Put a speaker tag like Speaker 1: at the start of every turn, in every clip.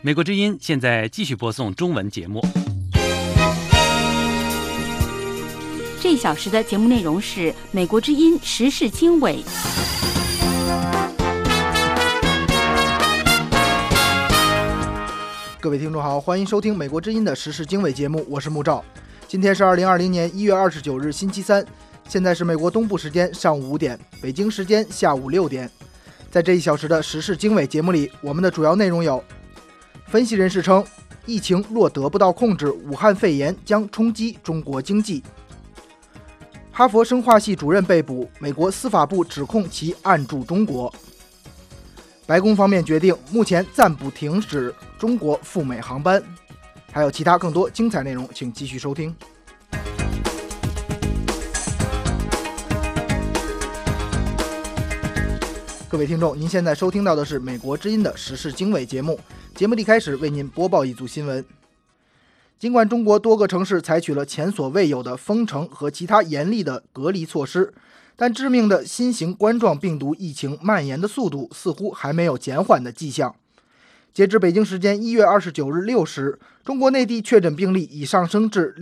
Speaker 1: 美国之音现在继续播送中文节目。
Speaker 2: 这一小时的节目内容是美国之音时事经纬。
Speaker 3: 各位听众好，欢迎收听美国之音的时事经纬节目，我是穆照。今天是2020年1月29日星期三，现在是美国东部时间上午5点，北京时间下午6点。在这一小时的时事经纬节目里，我们的主要内容有：分析人士称，疫情若得不到控制，武汉肺炎将冲击中国经济；哈佛生化系主任被捕，美国司法部指控其暗助中国；白宫方面决定目前暂不停止中国赴美航班。还有其他更多精彩内容，请继续收听。各位听众，您现在收听到的是美国之音的时事经纬节目。节目一开始为您播报一组新闻。尽管中国多个城市采取了前所未有的封城和其他严厉的隔离措施，但致命的新型冠状病毒疫情蔓延的速度似乎还没有减缓的迹象。截至北京时间1月29日6时，中国内地确诊病例已上升至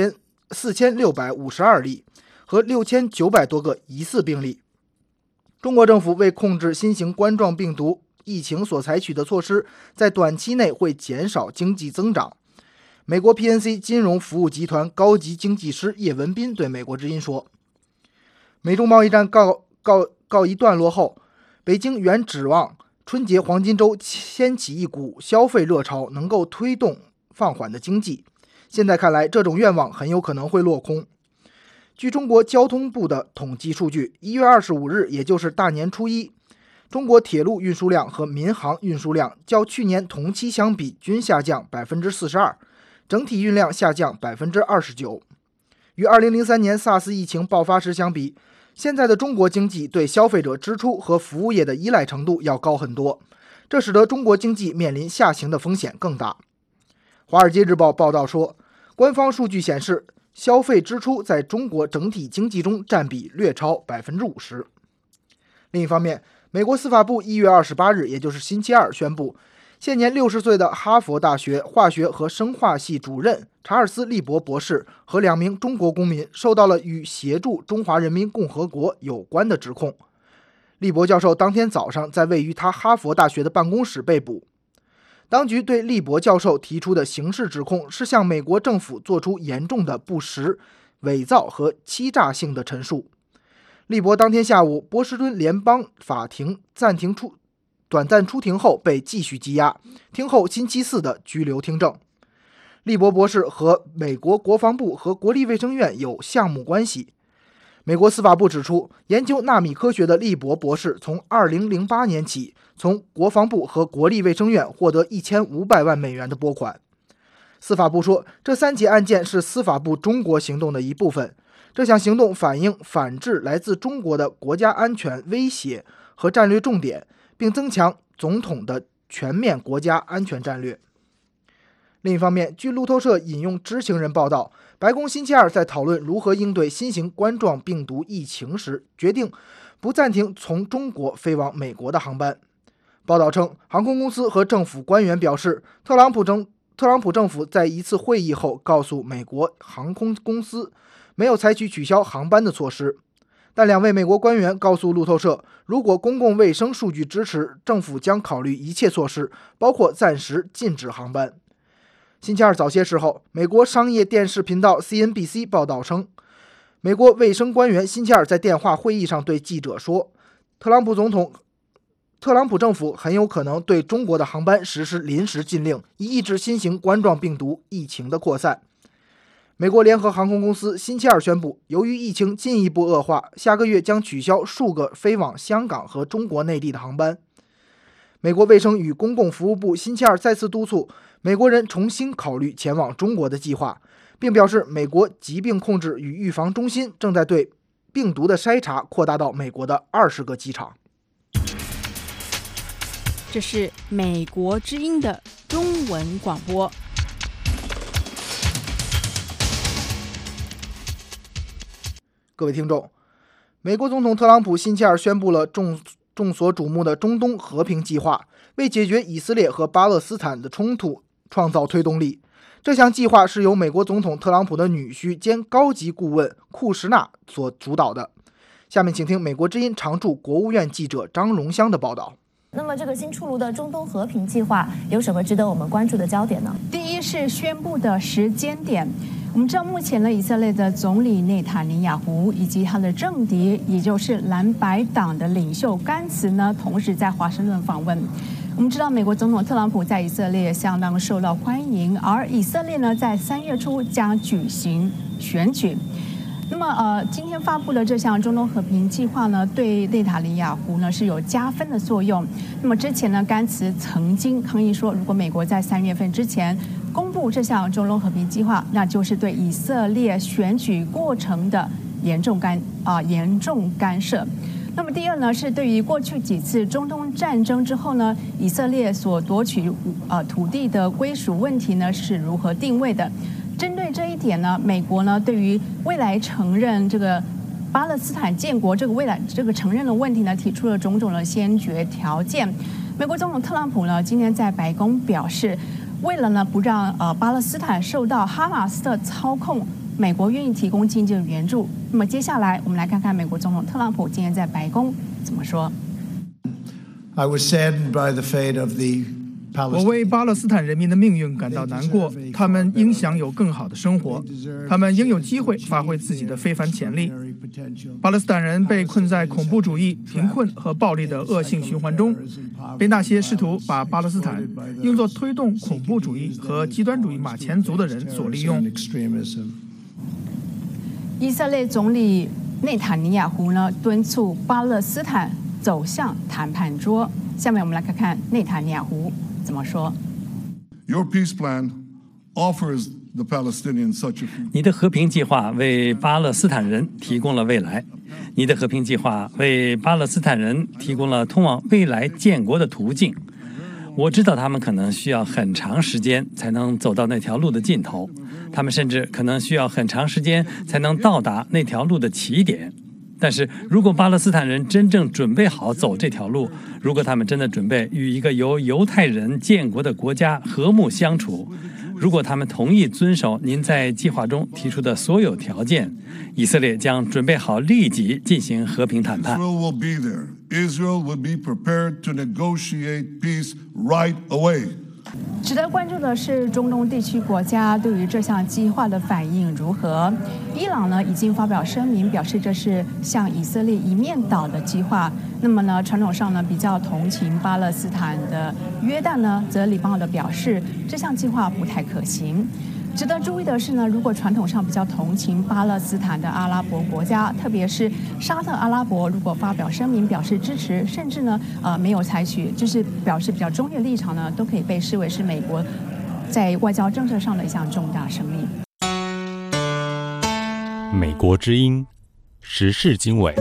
Speaker 3: 4652例和6900多个疑似病例。中国政府为控制新型冠状病毒疫情所采取的措施，在短期内会减少经济增长。美国 PNC 金融服务集团高级经济师叶文斌对美国之音说，美中贸易战告一段落后，北京原指望春节黄金周掀起一股消费热潮，能够推动放缓的经济。现在看来，这种愿望很有可能会落空。据中国交通部的统计数据，1月25日，也就是大年初一，中国铁路运输量和民航运输量较去年同期相比均下降 42%， 整体运量下降 29%。 与2003年 SARS 疫情爆发时相比，现在的中国经济对消费者支出和服务业的依赖程度要高很多，这使得中国经济面临下行的风险更大。华尔街日报报道说，官方数据显示，消费支出在中国整体经济中占比略超 50%。 另一方面，美国司法部1月28日，也就是星期二宣布，现年60岁的哈佛大学化学和生化系主任查尔斯·利伯博士和2名中国公民受到了与协助中华人民共和国有关的指控。利伯教授当天早上在位于他哈佛大学的办公室被捕。当局对利伯教授提出的刑事指控是向美国政府做出严重的不实、伪造和欺诈性的陈述。利伯当天下午波士顿联邦法庭短暂出庭后被继续羁押，听候星期四的拘留听证。利伯博士和美国国防部和国立卫生院有项目关系。美国司法部指出，研究纳米科学的利伯博士从2008年起从国防部和国立卫生院获得1500万美元的拨款。司法部说，这3起案件是司法部中国行动的一部分。这项行动反映反制来自中国的国家安全威胁和战略重点，并增强总统的全面国家安全战略。另一方面，据路透社引用知情人报道，白宫星期二在讨论如何应对新型冠状病毒疫情时，决定不暂停从中国飞往美国的航班。报道称，航空公司和政府官员表示，特朗普政府在一次会议后告诉美国航空公司没有采取取消航班的措施。但2位美国官员告诉路透社，如果公共卫生数据支持，政府将考虑一切措施，包括暂时禁止航班。星期二早些时候，美国商业电视频道 CNBC 报道称，美国卫生官员星期二在电话会议上对记者说，特朗普政府很有可能对中国的航班实施临时禁令，以抑制新型冠状病毒疫情的扩散。美国联合航空公司星期二宣布，由于疫情进一步恶化，下个月将取消数个飞往香港和中国内地的航班。美国卫生与公共服务部星期二再次督促美国人重新考虑前往中国的计划，并表示美国疾病控制与预防中心正在对病毒的筛查扩大到美国的20个机场。
Speaker 2: 这是美国之音的中文广播。
Speaker 3: 各位听众，美国总统特朗普星期二宣布了众所瞩目的中东和平计划， 为解决以色列和巴勒斯坦的冲突创造推动力。这项计划是由美国总统特朗普的女婿兼高级顾问库什纳所主导的。下面请听美国之音常驻国务院记者张荣香的报道。
Speaker 4: 那么这个新出炉的中东和平计划有什么值得我们关注的焦点呢？
Speaker 5: 第一是宣布的时间点。我们知道目前呢，以色列的总理内塔尼亚胡以及他的政敌，也就是蓝白党的领袖甘茨呢，同时在华盛顿访问。我们知道，美国总统特朗普在以色列相当受到欢迎，而以色列呢，在3月初将举行选举。那么今天发布的这项中东和平计划呢，对内塔尼亚胡呢是有加分的作用。那么之前呢，甘茨曾经抗议说，如果美国在3月份之前公布这项中东和平计划，那就是对以色列选举过程的严重干涉。那么第二呢，是对于过去几次中东战争之后呢，以色列所夺取土地的归属问题呢是如何定位的？针对这一点呢，美国呢对于未来承认这个巴勒斯坦建国这个承认的问题呢，提出了种种的先决条件。美国总统特朗普呢今天在白宫表示，为了呢不让巴勒斯坦受到哈马斯的操控，美国愿意提供经济的援助。那么接下来我们来看看美国总统特朗普今天在白宫怎么说。
Speaker 6: I was saddened by the fate of the
Speaker 7: 我为巴勒斯坦人民的命运感到难过，他们应享有更好的生活，他们应有机会发挥自己的非凡潜力。巴勒斯坦人被困在恐怖主义、贫困和暴力的恶性循环中，被那些试图把巴勒斯坦用作推动恐怖主义和极端主义马前卒的人所利用。
Speaker 5: 以色列总理内塔尼亚胡呢敦促巴勒斯坦走向谈判桌。下面我们来看看内塔尼亚胡怎么说。
Speaker 1: 你的和平计划为巴勒斯坦人提供了未来，你的和平计划为巴勒斯坦人提供了通往未来建国的途径。我知道他们可能需要很长时间才能走到那条路的尽头，他们甚至可能需要很长时间才能到达那条路的起点。但是如果巴勒斯坦人真正准备好走这条路，如果他们真的准备与一个由犹太人建国的国家和睦相处，如果他们同意遵守您在计划中提出的所有条件，以色列将准备好立即进行和平谈判。
Speaker 8: Israel will be prepared to negotiate peace right away.
Speaker 5: 值得关注的是，中东地区国家对于这项计划的反应如何？伊朗呢已经发表声明，表示这是向以色列一面倒的计划。那么呢，传统上呢比较同情巴勒斯坦的约旦呢，则礼貌地表示这项计划不太可行。值得注意的是呢，如果传统上比较同情巴勒斯坦的阿拉伯国家，特别是沙特阿拉伯，如果发表声明表示支持，甚至呢没有采取就是表示比较中立的立场呢，都可以被视为是美国在外交政策上的一项重大胜利。
Speaker 9: 美国之音时事经纬。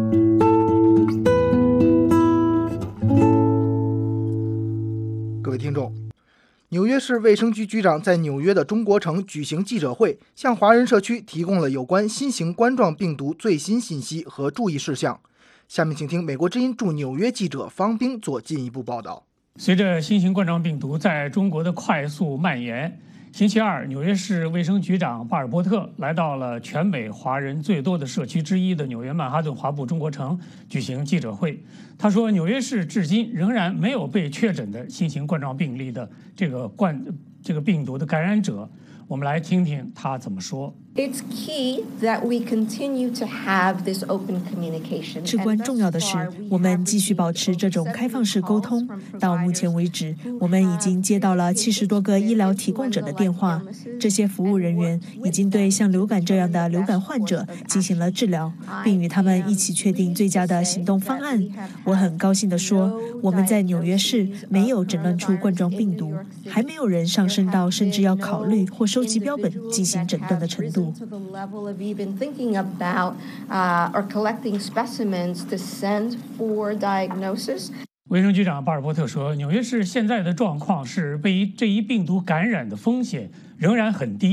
Speaker 3: 各位听众，纽约市卫生局局长在纽约的中国城举行记者会，向华人社区提供了有关新型冠状病毒最新信息和注意事项。下面请听美国之音驻纽约记者方冰做进一步报道。
Speaker 10: 随着新型冠状病毒在中国的快速蔓延，星期二，纽约市卫生局长巴尔波特来到了全美华人最多的社区之一的纽约曼哈顿华埠中国城举行记者会。他说，纽约市至今仍然没有被确诊的新型冠状病例的这个病毒的感染者。我们来听听他怎么说。
Speaker 11: It's key that we continue to have this open communication.
Speaker 12: 至关重要的是，我们继续保持这种开放式沟通。到目前为止，我们已经接到了70多个医疗提供者的电话，这些服务人员已经对像流感这样的流感患者进行了治疗，并与他们一起确定最佳的行动方案。我很高兴地说，我们在纽约市没有诊断出冠状病毒，还没有人上升到甚至要考虑或收集标本进行诊断的程度。
Speaker 11: To the level of even thinking about or collecting specimens to send for diagnosis.
Speaker 10: 卫生局长巴尔波特说，纽约市现在的状况是被这一病毒感染的风险仍然很低，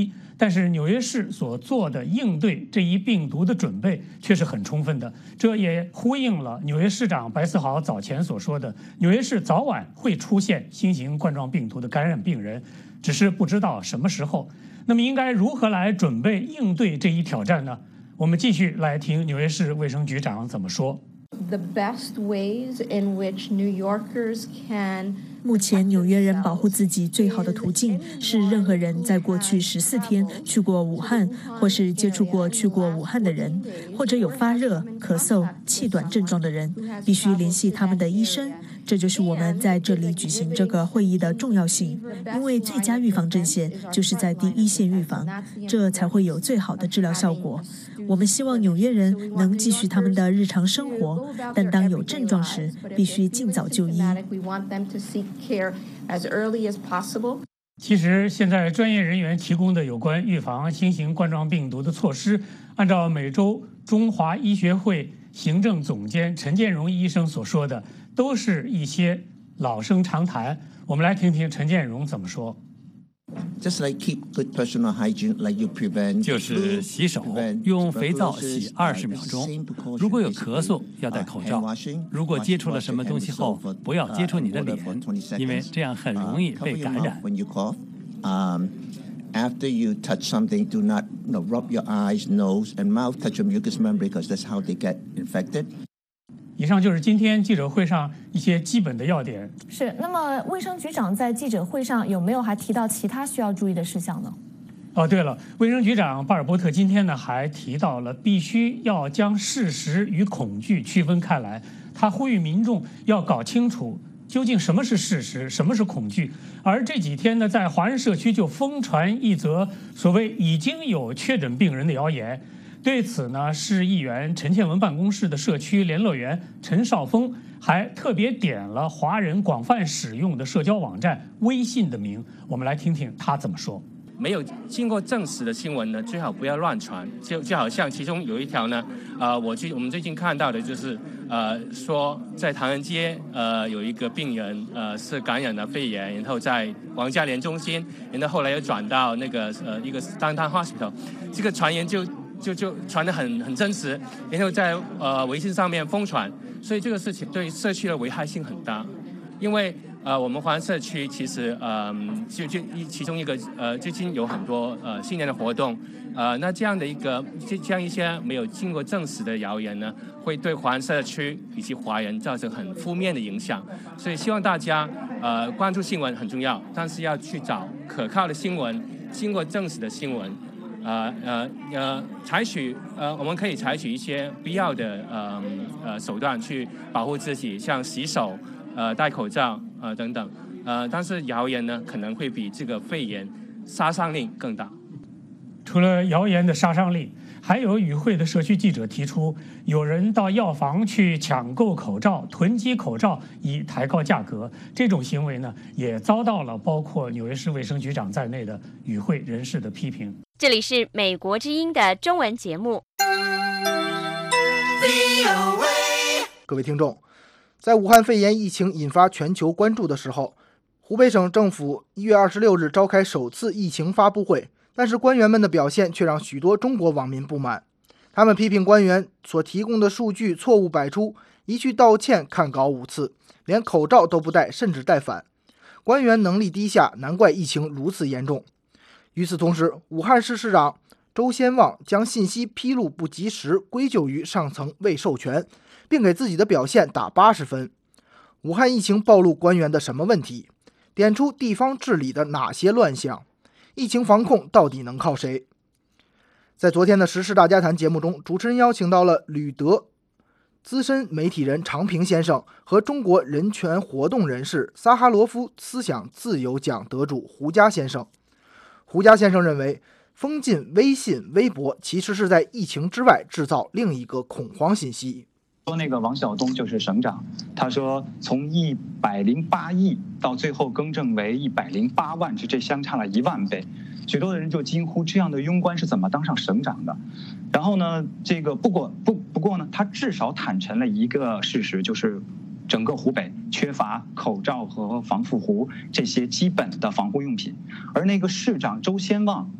Speaker 10: 但是纽约市所做的应对这一病毒的准备却是很充分的，这也呼应了纽约市长白思豪早前所说的，纽约市早晚会出现新型冠状病毒的感染病人，只是不知道什么时候。那么应该如何来准备应对这一挑战呢？我们继续来听纽约市卫生局长怎么说。
Speaker 11: The best ways in which New Yorkers can
Speaker 12: 目前纽约人保护自己最好的途径是，任何人在过去14天去过武汉，或是接触过去过武汉的人，或者有发热、咳嗽、气短症状的人，必须联系他们的医生。这就是我们在这里举行这个会议的重要性，因为最佳预防阵线就是在第一线预防，这才会有最好的治疗效果。我们希望纽约人能继续他们的日常生活，但当有症状时，必须尽早就医。
Speaker 10: 其实，现在专业人员提供的有关预防新型冠状病毒的措施，按照美洲中华医学会行政总监陈建荣医生所说的，都是一些老生常谈。我们来听听陈建荣怎么说。
Speaker 1: 就是洗手，用肥皂洗20秒钟。如果有咳嗽，要戴口罩。如果接触了什么东西后，不要接触你的脸，因为这样很容易被感染。
Speaker 13: After you touch something, do not rub your eyes, nose, and mouth. Touch your mucous membrane because that's how they get infected.
Speaker 10: 以上就是今天记者会上一些基本的要点。
Speaker 4: 是，那么卫生局长在记者会上有没有还提到其他需要注意的事项呢？
Speaker 10: 哦，对了，卫生局长巴尔伯特今天呢还提到了必须要将事实与恐惧区分开来，他呼吁民众要搞清楚究竟什么是事实，什么是恐惧。而这几天呢，在华人社区就疯传一则所谓已经有确诊病人的谣言。对此呢，市议员陈倩文办公室的社区联络员陈少峰还特别点了华人广泛使用的社交网站微信的名。我们来听听他怎么说。
Speaker 14: 没有经过证实的新闻呢，最好不要乱传。就好像其中有一条呢，我们最近看到的就是，说在唐人街，有一个病人，是感染了肺炎，然后在王家莲中心，然后后来又转到那个一个 Downtown Hospital， 这个传言就传得很真实，然后在微信上面疯传，所以这个事情对社区的危害性很大，因为。我们华人社区其实其中一个最近有很多新年的活动，那这样一些没有经过证实的谣言呢，会对华人社区以及华人造成很负面的影响，所以希望大家关注新闻很重要，但是要去找可靠的新闻，经过证实的新闻，我们可以采取一些必要的手段去保护自己，像洗手。戴口罩等等，但是谣言呢可能会比这个肺炎杀伤力更大。
Speaker 10: 除了谣言的杀伤力，还有与会的社区记者提出，有人到药房去抢购口罩、囤积口罩以抬高价格，这种行为呢也遭到了包括纽约市卫生局长在内的与会人士的批评。
Speaker 2: 这里是美国之音的中文节目。
Speaker 3: 各位听众。在武汉肺炎疫情引发全球关注的时候，湖北省政府1月26日召开首次疫情发布会，但是官员们的表现却让许多中国网民不满。他们批评官员所提供的数据错误百出，一去道歉看稿5次，连口罩都不戴，甚至戴反。官员能力低下，难怪疫情如此严重。与此同时，武汉市市长周先旺将信息披露不及时归咎于上层未授权，并给自己的表现打80分。武汉疫情暴露官员的什么问题？点出地方治理的哪些乱象？疫情防控到底能靠谁？在昨天的时事大家谈节目中，主持人邀请到了旅德资深媒体人常平先生和中国人权活动人士萨哈罗夫思想自由奖得主胡佳先生。胡佳先生认为，封禁微信、微博其实是在疫情之外制造另一个恐慌信息。
Speaker 15: 说那个王晓东就是省长，他说从108亿到最后更正为108万，这相差了1万倍。许多的人就惊呼，这样的庸官是怎么当上省长的？然后呢，这个不过呢，他至少坦陈了一个事实，就是整个湖北缺乏口罩和防护服这些基本的防护用品，而那个市长周先旺。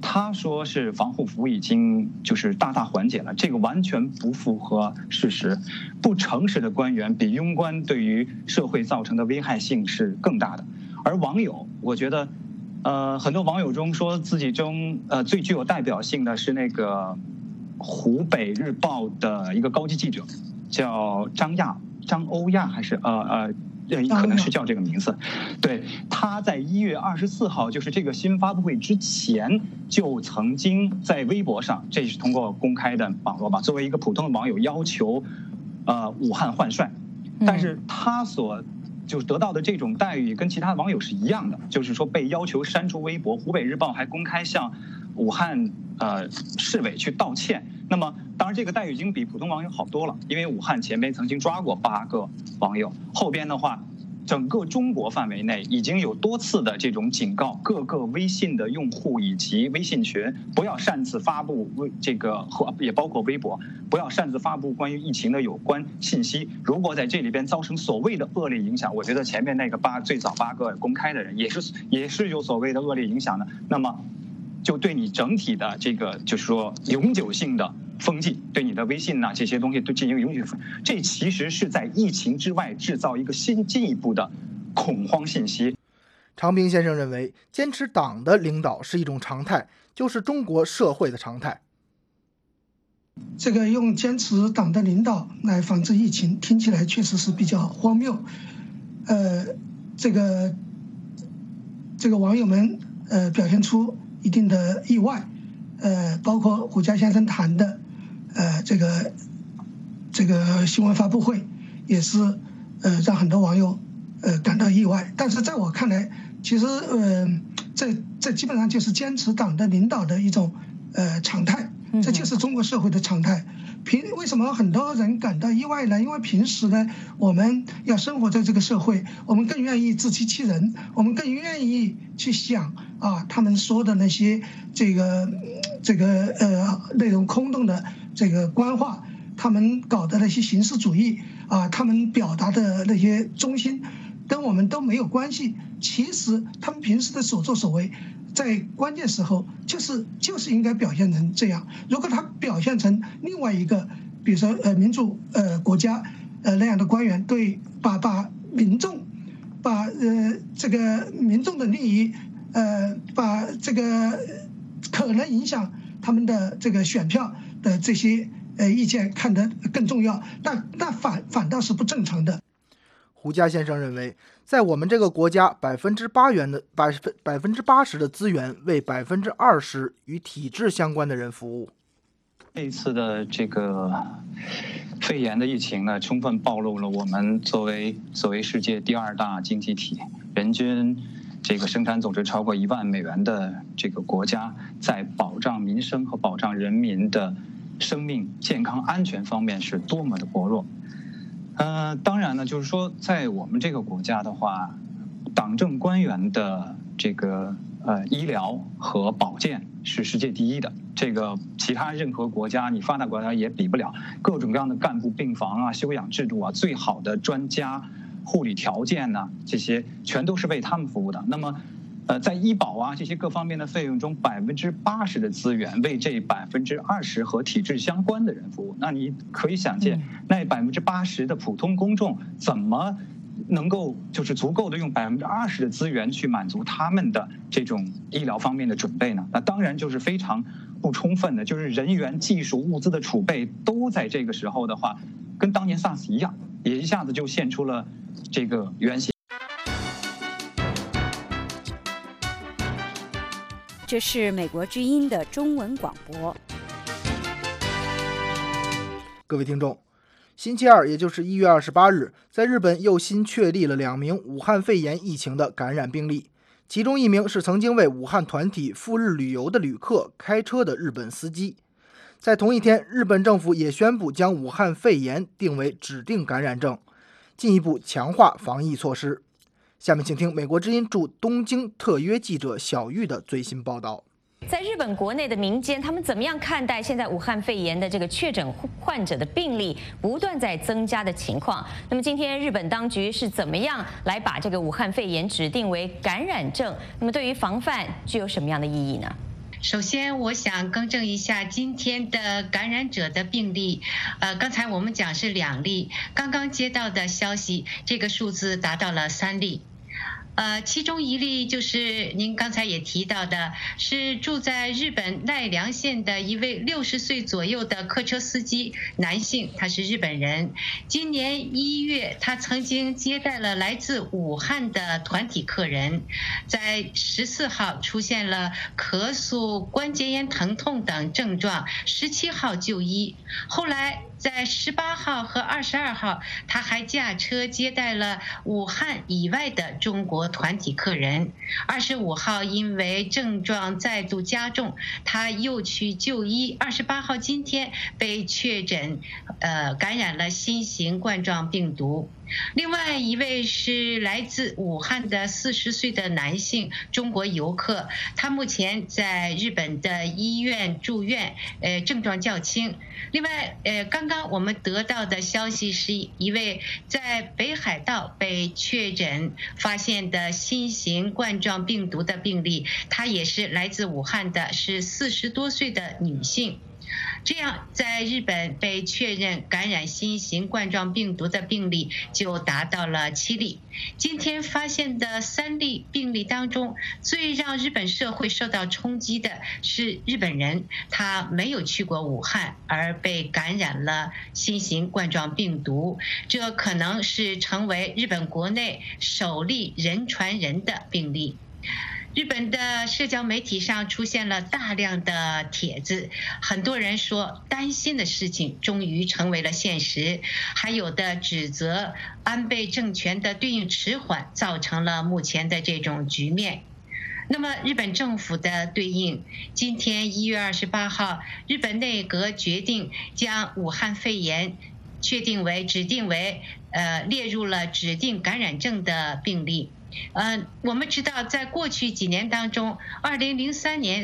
Speaker 15: 他说是防护服已经就是大大缓解了，这个完全不符合事实。不诚实的官员比庸官对于社会造成的危害性是更大的。而网友，我觉得，很多网友中说自己中最具有代表性的是那个湖北日报的一个高级记者，叫张欧亚还是可能是叫这个名字，对，他在1月24号，就是这个新发布会之前，就曾经在微博上，这是通过公开的网络吧，作为一个普通的网友要求，武汉换帅，但是他所就是得到的这种待遇跟其他网友是一样的，就是说被要求删除微博，湖北日报还公开向武汉市委去道歉。那么当然这个待遇已经比普通网友好多了，因为武汉前边曾经抓过8个网友，后边的话整个中国范围内已经有多次的这种警告各个微信的用户以及微信群不要擅自发布这个和也包括微博，不要擅自发布关于疫情的有关信息。如果在这里边造成所谓的恶劣影响，我觉得前面那个最早8个公开的人也是有所谓的恶劣影响的，那么就对你整体的这个就是说永久性的封禁，对你的微信呐这些东西都进行永久封，这其实是在疫情之外制造一个进一步的恐慌信息。
Speaker 3: 常平先生认为，坚持党的领导是一种常态，就是中国社会的常态。
Speaker 16: 这个用坚持党的领导来防治疫情，听起来确实是比较荒谬。这个网友们表现出一定的意外，包括胡佳先生谈的这个新闻发布会，也是让很多网友感到意外。但是在我看来，其实这基本上就是坚持党的领导的一种常态，这就是中国社会的常态。为什么很多人感到意外呢？因为平时呢，我们要生活在这个社会，我们更愿意自欺欺人，我们更愿意去想他们说的那些内容空洞的这个官话，他们搞的那些形式主义他们表达的那些中心，跟我们都没有关系。其实他们平时的所作所为，在关键时候就是应该表现成这样。如果他表现成另外一个，比如说民主国家那样的官员，把民众这个民众的利益把这个可能影响他们的这个选票的这些意见看得更重要，那反倒是不正常的。
Speaker 3: 胡佳先生认为，在我们这个国家，80%的资源为20%与体制相关的人服务。
Speaker 15: 这一次的这个肺炎的疫情呢，充分暴露了我们作为世界第2大经济体，人均这个生产总值超过1万美元的这个国家，在保障民生和保障人民的生命健康安全方面是多么的薄弱。当然呢，就是说，在我们这个国家的话，党政官员的这个医疗和保健是世界第一的，这个其他任何国家，你发达国家也比不了。各种各样的干部病房休养制度最好的专家、护理条件这些全都是为他们服务的。那么，在医保这些各方面的费用中，80%的资源为这20%和体制相关的人服务。那你可以想见，那80%的普通公众怎么能够就是足够的用20%的资源去满足他们的这种医疗方面的准备呢？那当然就是非常不充分的，就是人员、技术、物资的储备都在这个时候的话，跟当年 SARS 一样，也一下子就现出了这个原型。
Speaker 2: 这是美国之音的中文广播。
Speaker 3: 各位听众，星期二，也就是1月28日，在日本又新确立了2名武汉肺炎疫情的感染病例，其中1名是曾经为武汉团体赴日旅游的旅客开车的日本司机。在同一天，日本政府也宣布将武汉肺炎定为指定感染症，进一步强化防疫措施。下面请听美国之音驻东京特约记者小玉的最新报道。
Speaker 17: 在日本国内的民间，他们怎么样看待现在武汉肺炎的这个确诊患者的病例不断在增加的情况？那么今天日本当局是怎么样来把这个武汉肺炎指定为感染症？那么对于防范具有什么样的意义呢？
Speaker 18: 首先，我想更正一下今天的感染者的病例。刚才我们讲是2例，刚刚接到的消息，这个数字达到了3例。其中1例就是您刚才也提到的，是住在日本奈良县的一位60岁左右的客车司机，男性，他是日本人。今年1月，他曾经接待了来自武汉的团体客人，在14号出现了咳嗽、关节炎、疼痛等症状，17号就医，后来在18号和22号，他还驾车接待了武汉以外的中国团体客人。25号因为症状再度加重，他又去就医。28号今天被确诊，感染了新型冠状病毒。另外一位是来自武汉的40岁的男性中国游客，他目前在日本的医院住院，症状较轻。另外，刚刚我们得到的消息是一位在北海道被确诊发现的新型冠状病毒的病例，她也是来自武汉的，是40多岁的女性。这样，在日本被确认感染新型冠状病毒的病例就达到了7例。今天发现的3例病例当中，最让日本社会受到冲击的是日本人，他没有去过武汉，而被感染了新型冠状病毒，这可能是成为日本国内首例人传人的病例。日本的社交媒体上出现了大量的帖子，很多人说担心的事情终于成为了现实，还有的指责安倍政权的对应迟缓，造成了目前的这种局面。那么日本政府的对应，今天1月28号，日本内阁决定将武汉肺炎指定为列入了指定感染症的病例。我们知道，在过去几年当中，2003年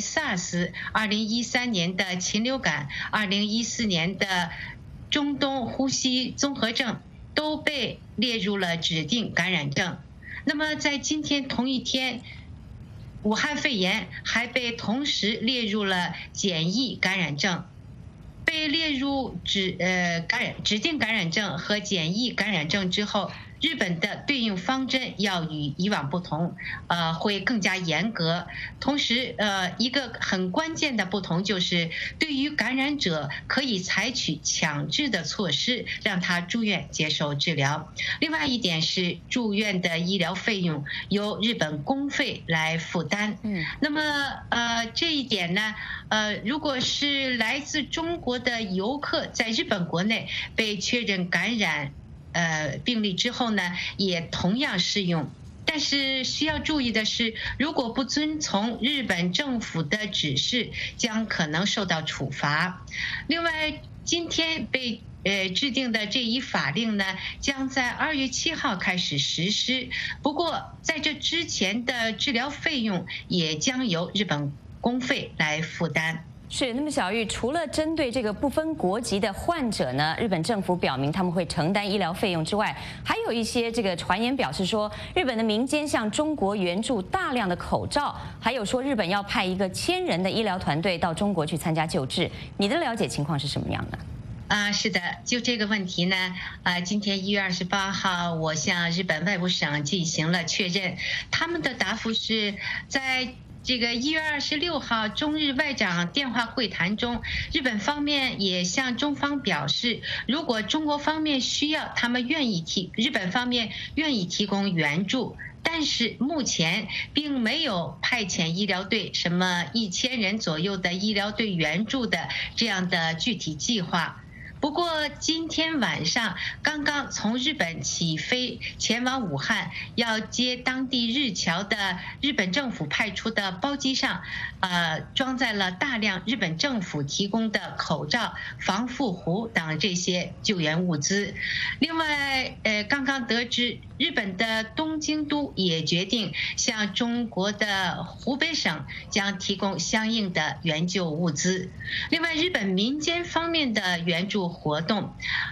Speaker 18: SARS、2013年的禽流感、2014年的中东呼吸综合症都被列入了指定感染症。那么在今天同一天，武汉肺炎还被同时列入了简易感染症。被列入指定感染症和简易感染症之后，日本的对应方针要与以往不同，会更加严格。同时，一个很关键的不同就是，对于感染者可以采取强制的措施，让他住院接受治疗。另外一点是，住院的医疗费用由日本公费来负担。那么这一点呢，如果是来自中国的游客在日本国内被确诊感染病例之后呢，也同样适用。但是需要注意的是，如果不遵从日本政府的指示，将可能受到处罚。另外，今天被制定的这一法令呢，将在2月7号开始实施。不过，在这之前的治疗费用也将由日本公费来负担。
Speaker 17: 是，那么小玉，除了针对这个不分国籍的患者呢，日本政府表明他们会承担医疗费用之外，还有一些这个传言表示说，日本的民间向中国援助大量的口罩，还有说日本要派一个1000人的医疗团队到中国去参加救治。你的了解情况是什么样的？
Speaker 18: 是的，就这个问题呢，今天1月28号，我向日本外务省进行了确认，他们的答复是在这个1月26号中日外长电话会谈中，日本方面也向中方表示，如果中国方面需要，日本方面愿意提供援助。但是目前并没有派遣医疗队，什么1000人左右的医疗队援助的这样的具体计划。不过今天晚上刚刚从日本起飞前往武汉，要接当地日侨的日本政府派出的包机上，装载了大量日本政府提供的口罩、防护服等这些救援物资。另外，刚刚得知日本的东京都也决定向中国的湖北省将提供相应的援救物资。另外，日本民间方面的援助活动，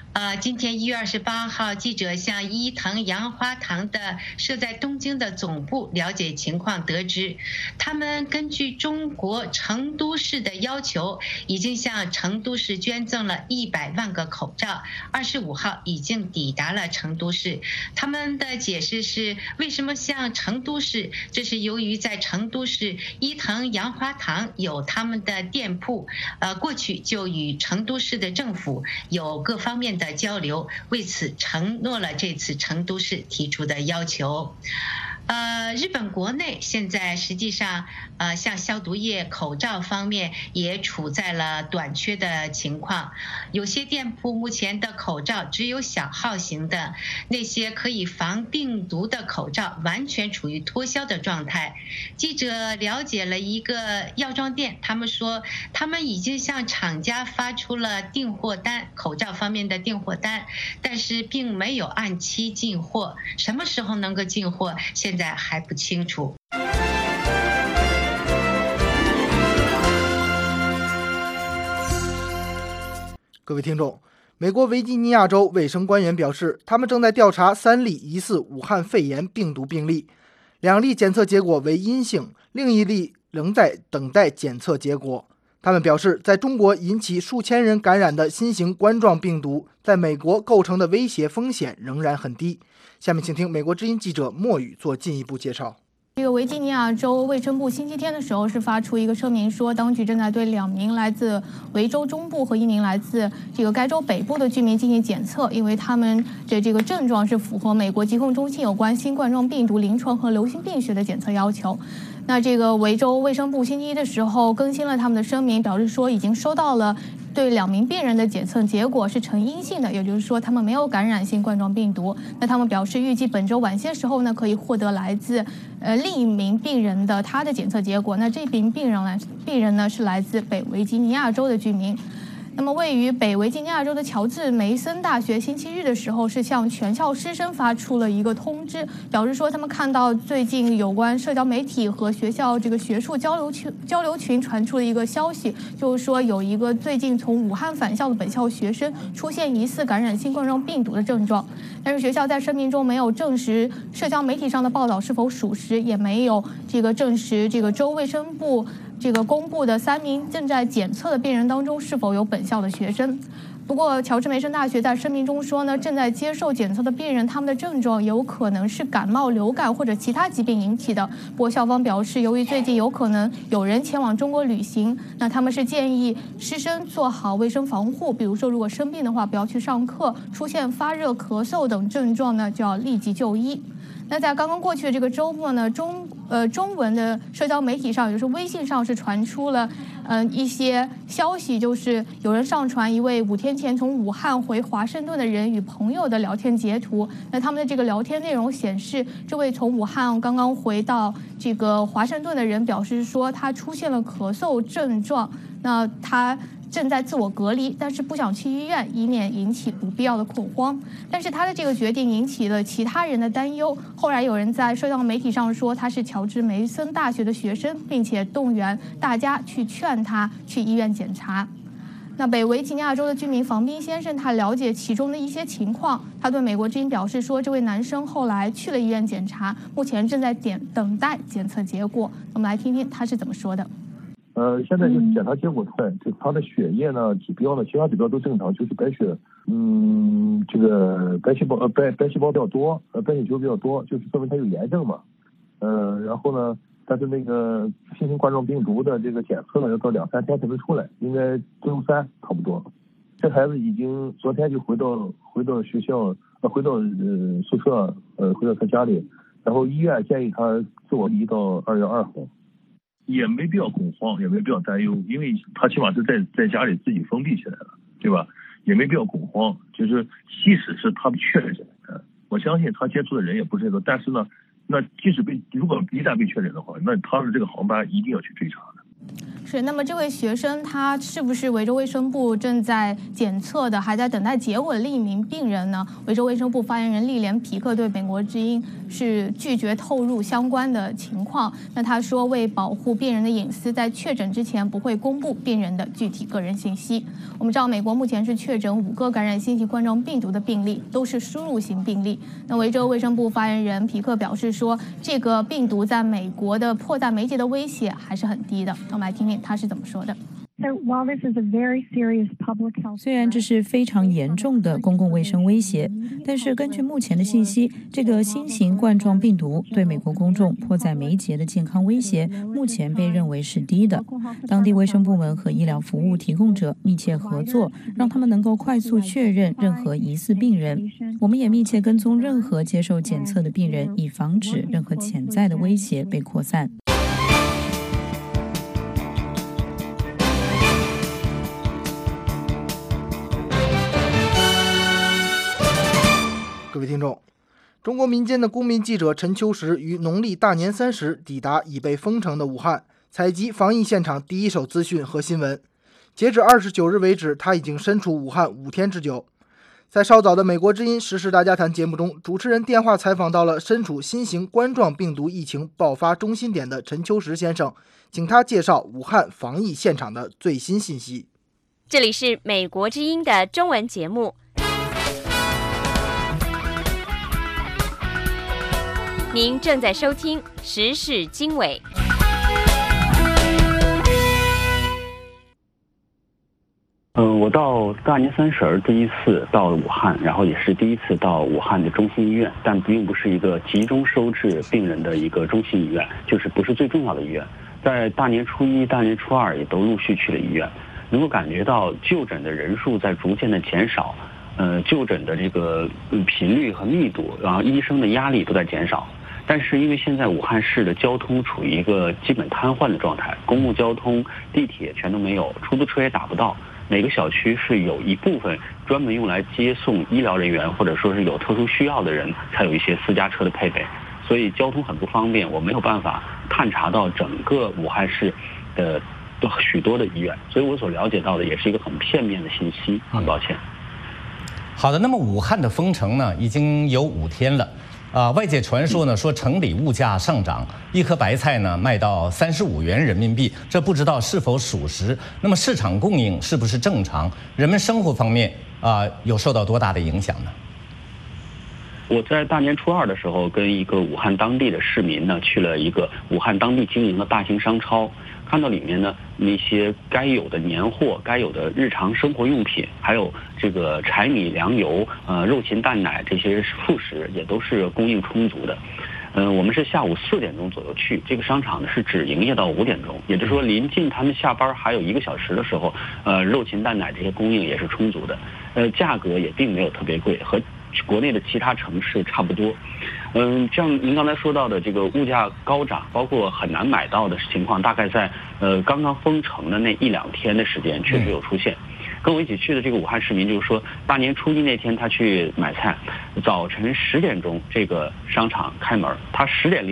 Speaker 18: 今天1月28号，记者向伊藤洋华堂的设在东京的总部了解情况，得知他们根据中国成都市的要求，已经向成都市捐赠了100万个口罩，25号已经抵达了成都市。他们的解释是，为什么向成都市？这是由于在成都市伊藤洋华堂有他们的店铺，过去就与成都市的政府有各方面的交流，为此承诺了这次成都市提出的要求。日本国内现在实际上，像消毒液、口罩方面也处在了短缺的情况。有些店铺目前的口罩只有小号型的，那些可以防病毒的口罩完全处于脱销的状态。记者了解了一个药妆店，他们说他们已经向厂家发出了订货单，口罩方面的订货单，但是并没有按期进货，什么时候能够进货，现在还不清楚。
Speaker 3: 各位听众，美国维吉尼亚州卫生官员表示，他们正在调查3例疑似武汉肺炎病毒病例，2例检测结果为阴性，另1例仍在等待检测结果。他们表示，在中国引起数千人感染的新型冠状病毒，在美国构成的威胁风险仍然很低。下面请听美国之音记者莫宇做进一步介绍。
Speaker 19: 这个维吉尼亚州卫生部星期天的时候是发出一个声明，说当局正在对2名来自维州中部和1名来自这个该州北部的居民进行检测，因为他们的这个症状是符合美国疾控中心有关新冠状病毒临床和流行病学的检测要求。那这个维州卫生部星期一的时候更新了他们的声明，表示说已经收到了对2名病人的检测结果是呈阴性的，也就是说他们没有感染新冠状病毒。那他们表示预计本周晚些时候呢可以获得来自另1名病人的他的检测结果。那这名病人呢是来自北维吉尼亚州的居民。那么位于北维吉尼亚州的乔治梅森大学星期日的时候是向全校师生发出了一个通知，表示说他们看到最近有关社交媒体和学校这个学术交流群传出了一个消息，就是说有一个最近从武汉返校的本校学生出现疑似感染新冠状病毒的症状，但是学校在声明中没有证实社交媒体上的报道是否属实，也没有这个证实这个州卫生部这个公布的3名正在检测的病人当中是否有本校的学生。不过乔治梅森大学在声明中说呢，正在接受检测的病人他们的症状有可能是感冒、流感或者其他疾病引起的。不过校方表示，由于最近有可能有人前往中国旅行，那他们是建议师生做好卫生防护，比如说如果生病的话不要去上课，出现发热、咳嗽等症状呢就要立即就医。那在刚刚过去的这个周末呢，中文的社交媒体上，也就是微信上是传出了一些消息，就是有人上传一位5天前从武汉回华盛顿的人与朋友的聊天截图。那他们的这个聊天内容显示，这位从武汉刚刚回到这个华盛顿的人表示说，他出现了咳嗽症状，那他正在自我隔离，但是不想去医院，以免引起不必要的恐慌。但是他的这个决定引起了其他人的担忧。后来有人在社交媒体上说他是乔治梅森大学的学生，并且动员大家去劝他去医院检查。那北维吉尼亚州的居民房斌先生，他了解其中的一些情况，他对美国之音表示说，这位男生后来去了医院检查，目前正在等待检测结果。我们来听听他是怎么说的。
Speaker 20: 现在就是检查结果出来，就他的血液呢指标呢，其他指标都正常，就是白血，这个白细胞比较多，白血球比较多，就是说明他有炎症嘛。然后呢，但是那个新型冠状病毒的这个检测呢，要到2-3天才能出来，应该周3差不多。这孩子已经昨天就回到学校，回到宿舍，回到他家里，然后医院建议他自我隔离到2月2号。也没必要恐慌，也没必要担忧，因为他起码是在家里自己封闭起来了，对吧？也没必要恐慌。就是即使是他确诊，我相信他接触的人也不是这个，但是呢，那即使如果一旦被确诊的话，那他的这个航班一定要去追查的。
Speaker 19: 是，那么这位学生他是不是维州卫生部正在检测的，还在等待结果的另一名病人呢？维州卫生部发言人利连皮克对美国之音是拒绝透露相关的情况。那他说，为保护病人的隐私，在确诊之前不会公布病人的具体个人信息。我们知道，美国目前是确诊5个感染新型冠状病毒的病例，都是输入型病例。那维州卫生部发言人皮克表示说，这个病毒在美国的迫在眉睫的威胁还是很低的。我们来听听他是怎么说的。
Speaker 21: 虽然这是非常严重的公共卫生威胁，但是根据目前的信息，这个新型冠状病毒对美国公众迫在眉睫的健康威胁目前被认为是低的。当地卫生部门和医疗服务提供者密切合作，让他们能够快速确认任何疑似病人。我们也密切跟踪任何接受检测的病人，以防止任何潜在的威胁被扩散。
Speaker 3: 各位听众，中国民间的公民记者陈秋实于农历大年30抵达已被封城的武汉，采集防疫现场第一手资讯和新闻。截止29日为止，他已经身处武汉5天之久。在稍早的美国之音时事大家谈节目中，主持人电话采访到了身处新型冠状病毒疫情爆发中心点的陈秋实先生，请他介绍武汉防疫现场的最新信息。
Speaker 22: 这里是美国之音的中文节目。您正在收听时事经纬。
Speaker 23: 我到大年30第一次到武汉，然后也是第一次到武汉的中心医院，但并不是一个集中收治病人的一个中心医院，就是不是最重要的医院。在大年初1、大年初2也都陆续去了医院，能够感觉到就诊的人数在逐渐的减少，就诊的这个频率和密度，然后医生的压力都在减少。但是因为现在武汉市的交通处于一个基本瘫痪的状态，公共交通、地铁全都没有，出租车也打不到。每个小区是有一部分专门用来接送医疗人员或者说是有特殊需要的人才有一些私家车的配备，所以交通很不方便，我没有办法探查到整个武汉市的许多的医院，所以我所了解到的也是一个很片面的信息，很抱歉。
Speaker 24: 好的，那么武汉的封城呢已经有5天了。外界传说呢，说城里物价上涨，一颗白菜呢卖到35元人民币，这不知道是否属实。那么市场供应是不是正常？人们生活方面有受到多大的影响呢？
Speaker 23: 我在大年初2的时候，跟一个武汉当地的市民呢，去了一个武汉当地经营的大型商超，看到里面呢那些该有的年货、该有的日常生活用品，还有这个柴米粮油、肉禽蛋奶这些副食也都是供应充足的。我们是下午4点钟左右去，这个商场呢是只营业到5点钟，也就是说临近他们下班还有1个小时的时候，肉禽蛋奶这些供应也是充足的，价格也并没有特别贵，和国内的其他城市差不多。像您刚才说到的这个物价高涨，包括很难买到的情况，大概在刚刚封城的那1-2天的时间确实有出现。跟我一起去的这个武汉市民就是说，大年初1那天他去买菜，早晨10点钟这个商场开门，他10点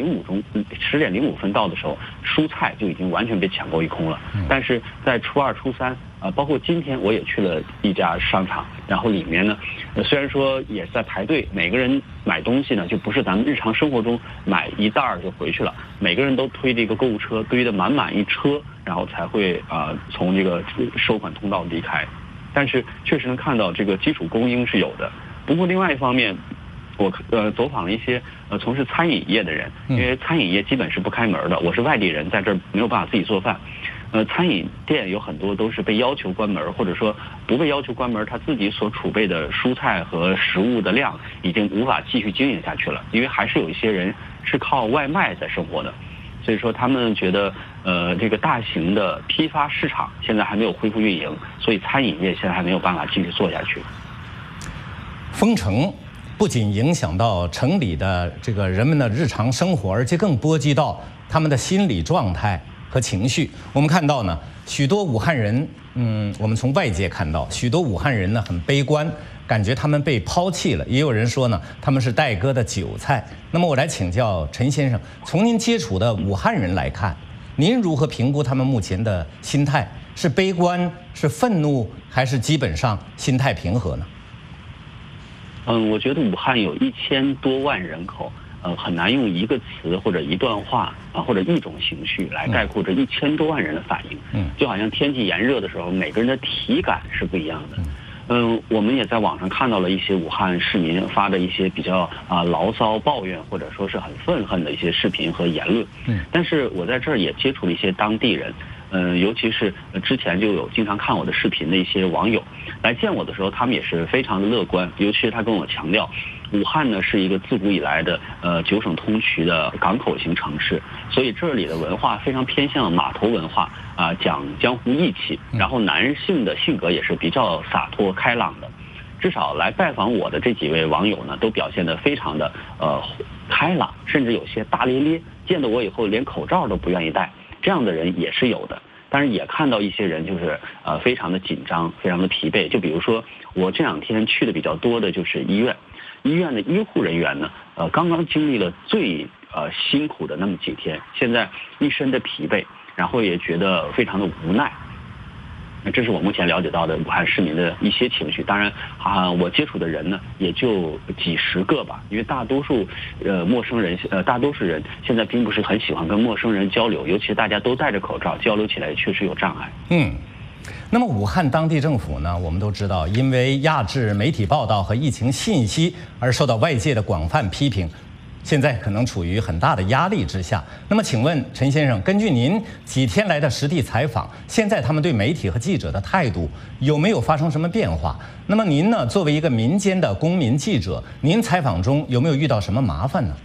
Speaker 23: 05分到的时候，蔬菜就已经完全被抢购一空了。但是在初2、初3包括今天我也去了一家商场，然后里面呢，虽然说也在排队，每个人买东西呢就不是咱们日常生活中买一袋就回去了，每个人都推着一个购物车，堆得满满一车，然后才会从这个收款通道离开。但是确实能看到这个基础供应是有的。不过另外一方面，我走访了一些从事餐饮业的人，因为餐饮业基本是不开门的，我是外地人，在这儿没有办法自己做饭。餐饮店有很多都是被要求关门，或者说不被要求关门，他自己所储备的蔬菜和食物的量已经无法继续经营下去了，因为还是有一些人是靠外卖在生活的，所以说他们觉得这个大型的批发市场现在还没有恢复运营，所以餐饮业现在还没有办法继续做下去。
Speaker 24: 封城不仅影响到城里的这个人们的日常生活，而且更波及到他们的心理状态和情绪。我们看到呢，许多武汉人，我们从外界看到，许多武汉人呢很悲观，感觉他们被抛弃了。也有人说呢，他们是待割的韭菜。那么我来请教陈先生，从您接触的武汉人来看， 您如何评估他们目前的心态？是悲观、是愤怒，还是基本上心态平和呢？
Speaker 23: 我觉得武汉有1000多万人口，很难用一个词或者一段话或者一种情绪来概括这1000多万人的反应。就好像天气炎热的时候，每个人的体感是不一样的。我们也在网上看到了一些武汉市民发的一些比较牢骚抱怨，或者说是很愤恨的一些视频和言论。但是我在这儿也接触了一些当地人，尤其是之前就有经常看我的视频的一些网友来见我的时候，他们也是非常的乐观。尤其是他跟我强调，武汉呢是一个自古以来的9省通衢的港口型城市，所以这里的文化非常偏向码头文化讲江湖义气，然后男性的性格也是比较洒脱开朗的。至少来拜访我的这几位网友呢，都表现得非常的开朗，甚至有些大咧咧，见到我以后连口罩都不愿意戴，这样的人也是有的。但是也看到一些人就是非常的紧张，非常的疲惫。就比如说我这2天去的比较多的就是医院的医护人员呢，刚刚经历了最辛苦的那么几天，现在一身的疲惫，然后也觉得非常的无奈。这是我目前了解到的武汉市民的一些情绪。当然我接触的人呢也就几十个吧，因为大多数陌生人大多数人现在并不是很喜欢跟陌生人交流，尤其是大家都戴着口罩，交流起来确实有障碍。
Speaker 24: 那么武汉当地政府呢，我们都知道，因为压制媒体报道和疫情信息而受到外界的广泛批评，现在可能处于很大的压力之下。那么请问陈先生，根据您几天来的实地采访，现在他们对媒体和记者的态度有没有发生什么变化？那么您呢，作为一个民间的公民记者，您采访中有没有遇到什么麻烦呢？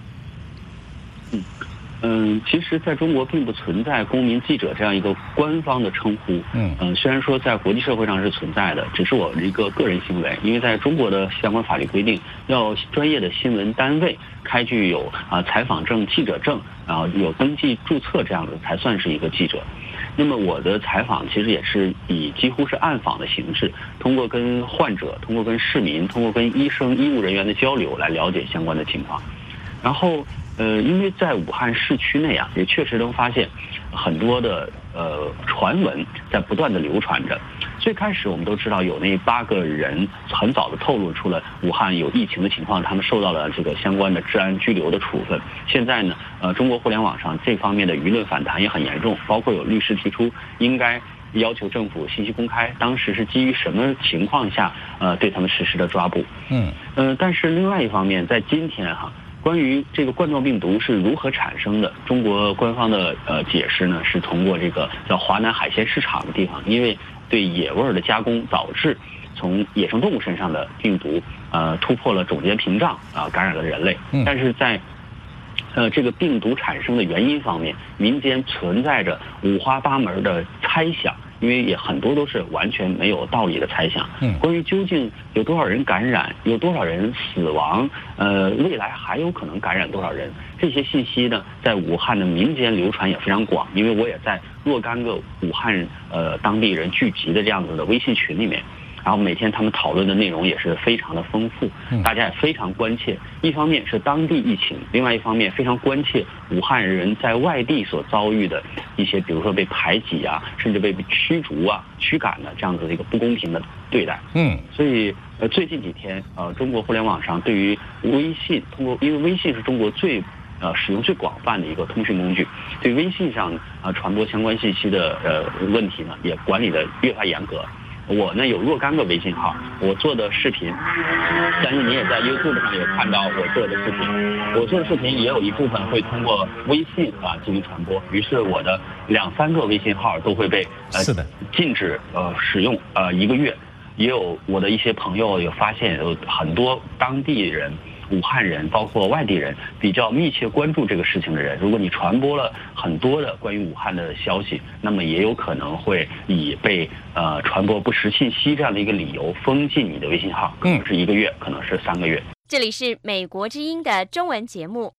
Speaker 23: 其实在中国并不存在公民记者这样一个官方的称呼。虽然说在国际社会上是存在的，只是我一个个人行为。因为在中国的相关法律规定，要专业的新闻单位开具有采访证、记者证，然后有登记注册这样的才算是一个记者。那么我的采访其实也是以几乎是暗访的形式，通过跟患者、通过跟市民、通过跟医生、医务人员的交流来了解相关的情况。然后因为在武汉市区内也确实能发现很多的传闻在不断的流传着。最开始我们都知道有那8个人很早的透露出了武汉有疫情的情况，他们受到了这个相关的治安拘留的处分。现在呢，中国互联网上这方面的舆论反弹也很严重，包括有律师提出应该要求政府信息公开，当时是基于什么情况下对他们实施的抓捕。但是另外一方面，在今天关于这个冠状病毒是如何产生的，中国官方的解释呢，是通过这个叫华南海鲜市场的地方，因为对野味的加工导致从野生动物身上的病毒突破了种间屏障感染了人类。但是在这个病毒产生的原因方面，民间存在着五花八门的猜想，因为也很多都是完全没有道理的猜想。关于究竟有多少人感染，有多少人死亡，未来还有可能感染多少人，这些信息呢，在武汉的民间流传也非常广。因为我也在若干个武汉当地人聚集的这样子的微信群里面，然后每天他们讨论的内容也是非常的丰富，大家也非常关切。一方面是当地疫情，另外一方面非常关切武汉人在外地所遭遇的一些，比如说被排挤甚至被驱逐驱赶的这样子的一个不公平的对待。所以最近几天中国互联网上对于微信因为微信是中国最使用最广泛的一个通讯工具，对微信上传播相关信息的问题呢，也管理的越发严格。我呢有若干个微信号，我做的视频，相信你也在 YouTube 上有看到我做的视频。我做的视频也有一部分会通过微信进行传播，于是我的2、3个微信号都会被禁止使用1个月。也有我的一些朋友有发现，有很多当地人、武汉人，包括外地人比较密切关注这个事情的人，如果你传播了很多的关于武汉的消息，那么也有可能会以被传播不实信息这样的一个理由封禁你的微信号，可能是1个月，可能是3个月。
Speaker 22: 这里是美国之音的中文节目。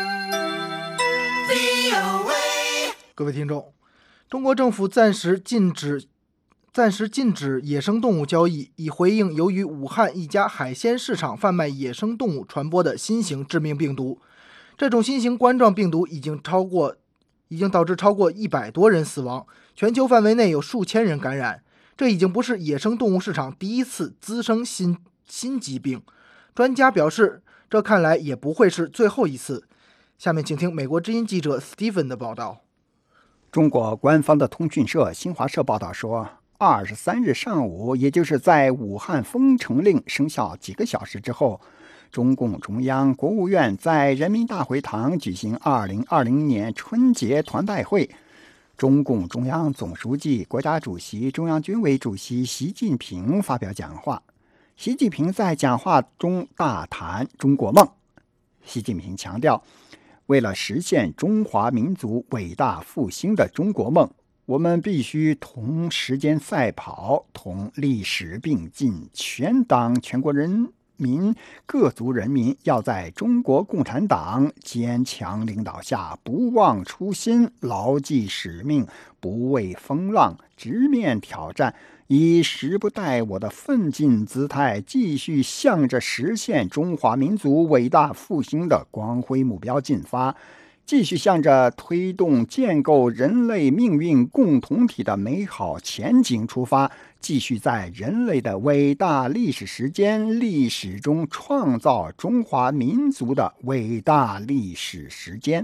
Speaker 3: 各位听众，中国政府暂时禁止野生动物交易，以回应由于武汉一家海鲜市场贩卖野生动物传播的新型致命病毒。这种新型冠状病毒已经超过已经导致超过100多人死亡，全球范围内有数千人感染。这已经不是野生动物市场第一次滋生新疾病。专家表示，这看来也不会是最后一次。下面请听美国之音记者 Stephen 的报道。
Speaker 5: 中国官方的通讯社新华社报道说，23日上午，也就是在武汉封城令生效几个小时之后，中共中央、国务院在人民大会堂举行2020年春节团拜会。中共中央总书记、国家主席、中央军委主席习近平发表讲话。习近平在讲话中大谈中国梦。习近平强调，为了实现中华民族伟大复兴的中国梦，我们必须同时间赛跑，同历史并进。全党全国人民各族人民要在中国共产党坚强领导下，不忘初心，牢记使命，不畏风浪，直面挑战，以时不待我的奋进姿态，继续向着实现中华民族伟大复兴的光辉目标进发，继续向着推动建构人类命运共同体的美好前景出发，继续在人类的伟大历史中创造中华民族的伟大历史时间。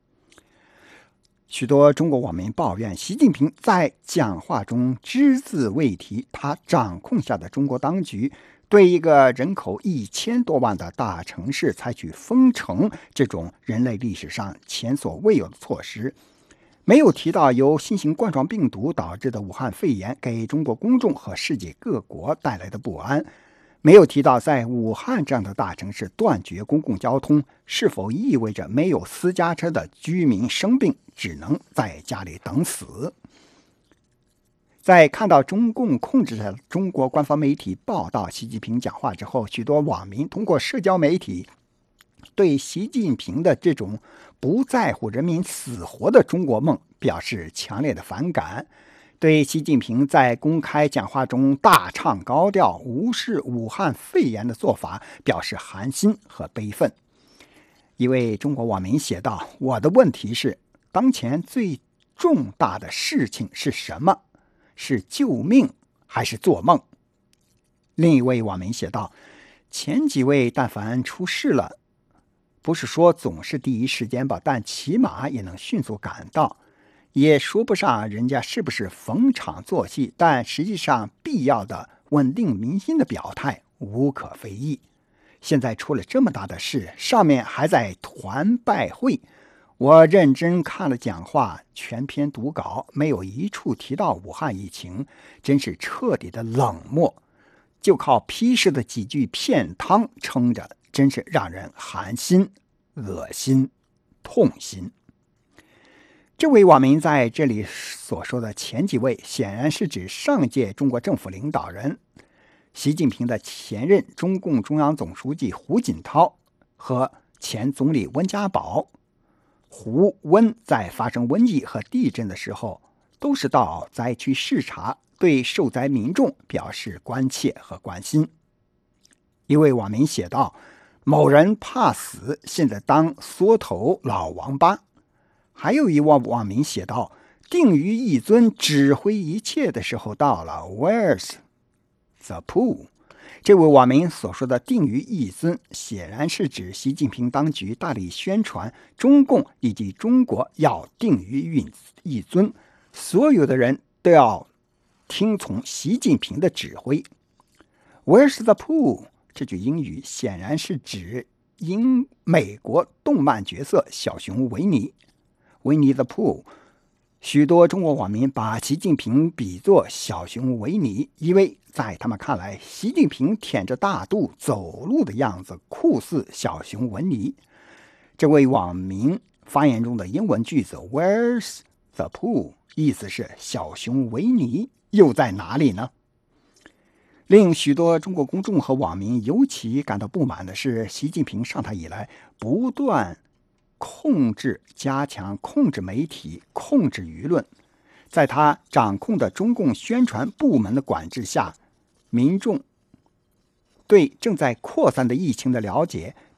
Speaker 5: 许多中国网民抱怨习近平在讲话中只字未提他掌控下的中国当局对一个人口1000多万的大城市采取封城这种人类历史上前所未有的措施，没有提到由新型冠状病毒导致的武汉肺炎给中国公众和世界各国带来的不安，没有提到在武汉这样的大城市断绝公共交通是否意味着没有私家车的居民生病只能在家里等死。在看到中共控制的中国官方媒体报道习近平讲话之后，许多网民通过社交媒体对习近平的这种不在乎人民死活的中国梦表示强烈的反感，对习近平在公开讲话中大唱高调、无视武汉肺炎的做法表示寒心和悲愤。一位中国网民写道：“我的问题是，当前最重大的事情是什么？是救命还是做梦？”另一位网民写道：“前几位但凡出事了，不是说总是第一时间吧，但起码也能迅速赶到，也说不上人家是不是逢场作戏，但实际上必要的稳定民心的表态无可非议。现在出了这么大的事，上面还在团拜会，我认真看了讲话，全篇读稿，没有一处提到武汉疫情，真是彻底的冷漠，就靠批示的几句片汤撑着，真是让人寒心、恶心、痛心。”这位网民在这里所说的前几位，显然是指上届中国政府领导人，习近平的前任中共中央总书记胡锦涛和前总理温家宝。胡温在发生瘟疫和地震的时候，都是到灾区视察，对受灾民众表示关切和关心。一位网民写道：“某人怕死，现在当缩头老王八。”还有一位网民写道：“定于一尊指挥一切的时候到了 ，Where's the Pooh？” 这位网民所说的定于一尊，显然是指习近平当局大力宣传中共以及中国要定于一尊，所有的人都要听从习近平的指挥。Where's the Pooh？ 这句英语显然是指美国动漫角色小熊维尼。维尼 the Pooh， 许多中国网民把习近平比作小熊维尼，因为在他们看来，习近平腆着大肚走路的样子酷似小熊维尼。这位网民发言中的英文句子 Where's the Pooh 意思是小熊维尼又在哪里呢？令许多中国公众和网民尤其感到不满的是，习近平上台以来不断加强控制媒体、控制舆论，在他掌控的中共宣传部门的管制下，民众对正在扩散的疫情的了解比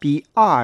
Speaker 5: 比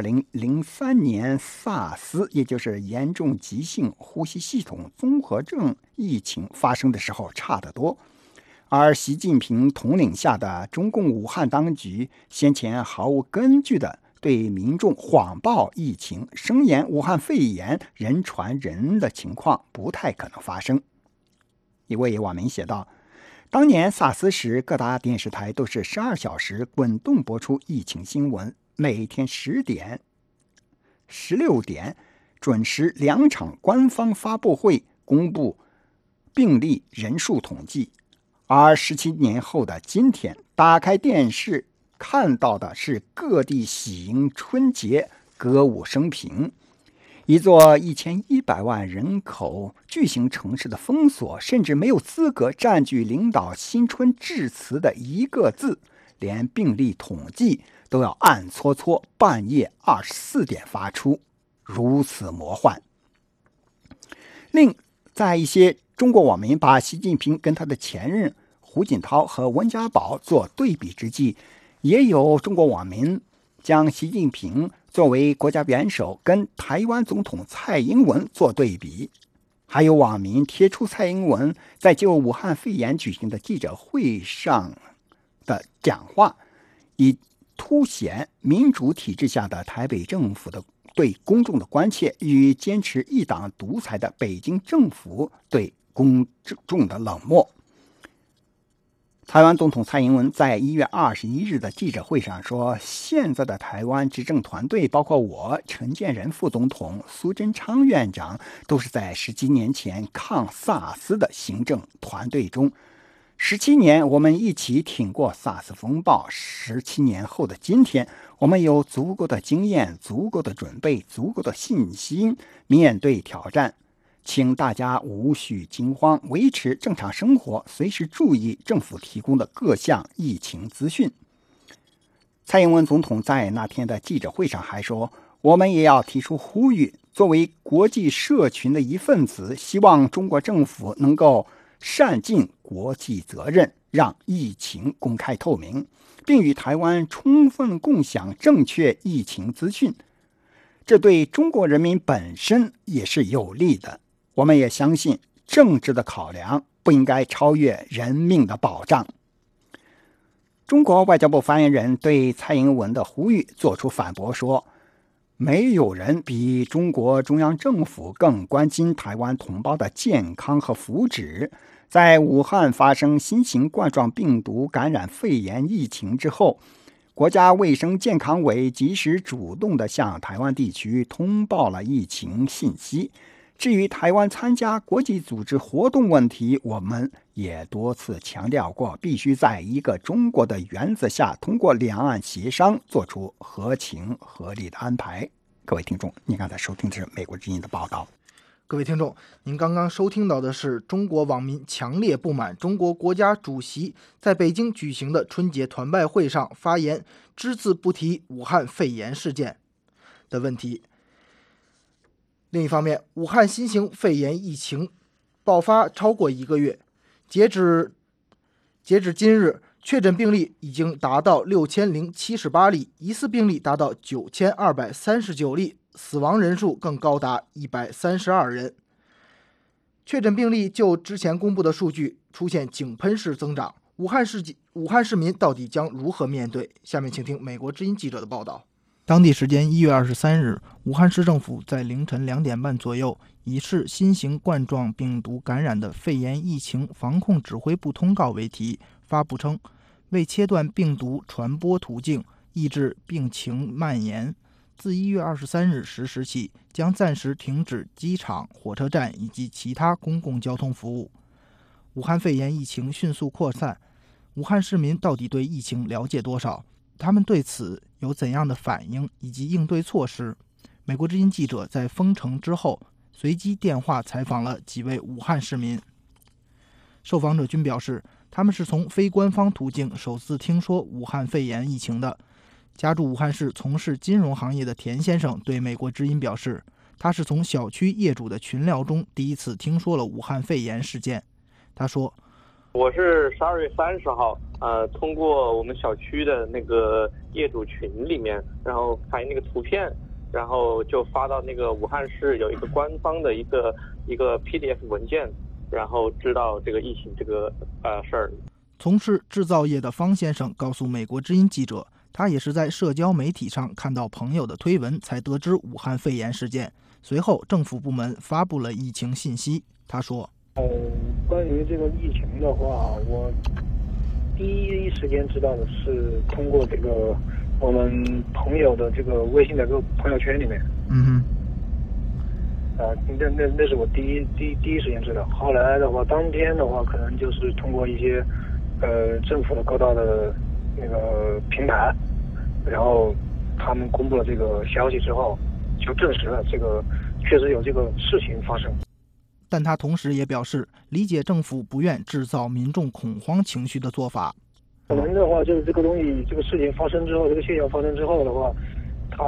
Speaker 5: 2003年 SARS， 也就是严重急性呼吸系统综合症疫情发生的时候差得多。而习近平统领下的中共武汉当局先前毫无根据的对民众谎报疫情，声言武汉肺炎人传人的情况不太可能发生。一位网民写道，当年 SARS 时，各大电视台都是12小时滚动播出疫情新闻，每天10点、16点准时2场官方发布会公布病例人数统计。而17年后的今天，打开电视看到的是各地喜迎春节、歌舞升平。一座1100万人口巨型城市的封锁，甚至没有资格占据领导新春致辞的一个字，连病例统计都要暗搓搓半夜24点发出，如此魔幻。另在一些中国网民把习近平跟他的前任胡锦涛和温家宝做对比之际，也有中国网民将习近平作为国家元首跟台湾总统蔡英文做对比。还有网民贴出蔡英文在就武汉肺炎举行的记者会上的讲话，以凸显民主体制下的台北政府的对公众的关切，与坚持一党独裁的北京政府对公众的冷漠。台湾总统蔡英文在1月21日的记者会上说，现在的台湾执政团队，包括我、陈建仁副总统、苏贞昌院长，都是在10几年前抗SARS的行政团队中。17年，我们一起挺过 SARS 风暴。17年后的今天，我们有足够的经验、足够的准备、足够的信心面对挑战。请大家无需惊慌，维持正常生活，随时注意政府提供的各项疫情资讯。蔡英文总统在那天的记者会上还说，我们也要提出呼吁，作为国际社群的一份子，希望中国政府能够善尽国际责任，让疫情公开透明，并与台湾充分共享正确疫情资讯。这对中国人民本身也是有利的。我们也相信，政治的考量不应该超越人命的保障。中国外交部发言人对蔡英文的呼吁作出反驳说，没有人比中国中央政府更关心台湾同胞的健康和福祉。在武汉发生新型冠状病毒感染肺炎疫情之后，国家卫生健康委及时主动地向台湾地区通报了疫情信息。至于台湾参加国际组织活动问题，我们也多次强调过，必须在一个中国的原则下，通过两岸协商做出合情合理的安排。各位听众，您刚才收听的是美国之音的报道。
Speaker 3: 各位听众，您刚刚收听到的是中国网民强烈不满中国国家主席在北京举行的春节团拜会上发言只字不提武汉肺炎事件的问题。另一方面，武汉新型肺炎疫情爆发超过1个月，截止今日，确诊病例已经达到6078例，疑似病例达到9239例，死亡人数更高达132人。确诊病例就之前公布的数据出现井喷式增长，武汉市民到底将如何面对？下面请听美国之音记者的报道。当地时间1月23日，武汉市政府在凌晨2点半左右，以市新型冠状病毒感染的肺炎疫情防控指挥部通告为题，发布称，为切断病毒传播途径，抑制病情蔓延，自1月23日10时起，将暂时停止机场、火车站以及其他公共交通服务。武汉肺炎疫情迅速扩散，武汉市民到底对疫情了解多少？他们对此有怎样的反应以及应对措施？美国之音记者在封城之后随机电话采访了几位武汉市民，受访者均表示，他们是从非官方途径首次听说武汉肺炎疫情的。家住武汉市从事金融行业的田先生对美国之音表示，他是从小区业主的群聊中第一次听说了武汉肺炎事件。他说，
Speaker 6: 我是12月30号，通过我们小区的那个业主群里面，然后拍那个图片，然后就发到那个武汉市有一个官方的一个 PDF 文件，然后知道这个疫情这个事儿。
Speaker 3: 从事制造业的方先生告诉美国之音记者，他也是在社交媒体上看到朋友的推文才得知武汉肺炎事件，随后政府部门发布了疫情信息。他说，
Speaker 7: 关于这个疫情的话，我第一时间知道的是通过这个我们朋友的这个微信的这个朋友圈里面。那是我第一时间知道。后来的话，当天的话，可能就是通过一些政府的各大的那个平台，然后他们公布了这个消息之后，就证实了这个确实有这个事情发生。
Speaker 3: 但他同时也表示，理解政府不愿制造民众恐慌情绪的做法。
Speaker 7: 可能的话，就是这个东西，这个事情发生之后，这个现象发生之后的话，他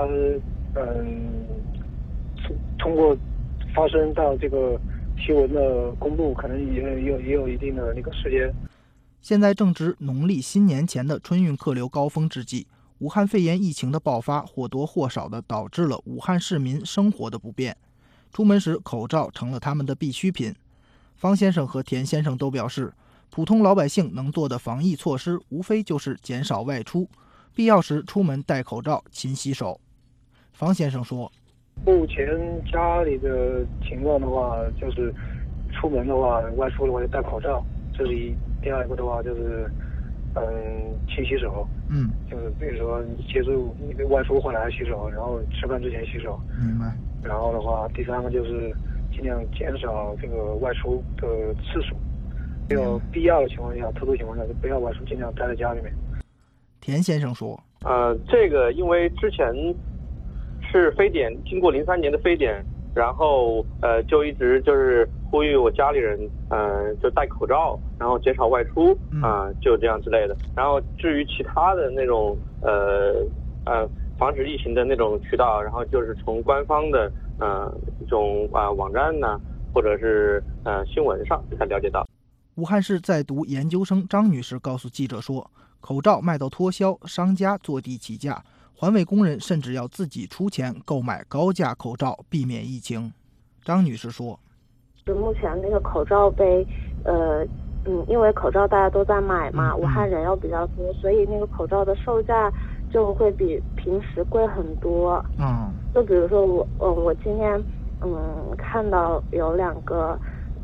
Speaker 7: 通过发生到这个新闻的公布，可能也有一定的那个时间。
Speaker 3: 现在正值农历新年前的春运客流高峰之际，武汉肺炎疫情的爆发或多或少地导致了武汉市民生活的不便。出门时，口罩成了他们的必需品。方先生和田先生都表示，普通老百姓能做的防疫措施，无非就是减少外出，必要时出门戴口罩、勤洗手。方先生说，
Speaker 7: 目前家里的情况的话，就是出门的话，外出的话就戴口罩，这是一。第二个的话就是，勤洗手。就是比如说你外出回来洗手，然后吃饭之前洗手。
Speaker 3: 明白。
Speaker 7: 然后的话，第三个就是尽量减少这个外出的次数，没有必要的情况下，特殊情况下就不要外出，尽量待在家里面。
Speaker 3: 田先生说，
Speaker 6: 这个因为之前是非典，经过03年的非典，然后就一直就是呼吁我家里人就戴口罩，然后减少外出就这样之类的。然后至于其他的那种防止疫情的那种渠道，然后就是从官方的这种网站呢，或者是新闻上才了解到。
Speaker 3: 武汉市在读研究生张女士告诉记者说，口罩卖到脱销，商家坐地起价，环卫工人甚至要自己出钱购买高价口罩，避免疫情。张女士说，
Speaker 8: 目前那个口罩被因为口罩大家都在买嘛，武汉人又比较多，所以那个口罩的售价就会比平时贵很多。就比如说我今天看到有2个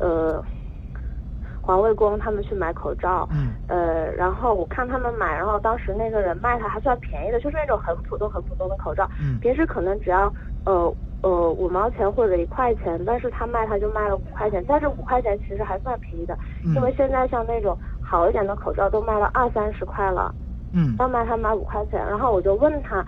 Speaker 8: 环卫工他们去买口罩，然后我看他们买，然后当时那个人卖他还算便宜的，就是那种很普通的口罩，平时可能只要5毛钱或者1块钱，但是他就卖了5块钱，但是5块钱其实还算便宜的，因为现在像那种好一点的口罩都卖了20-30块了，要卖5块钱，然后我就问他，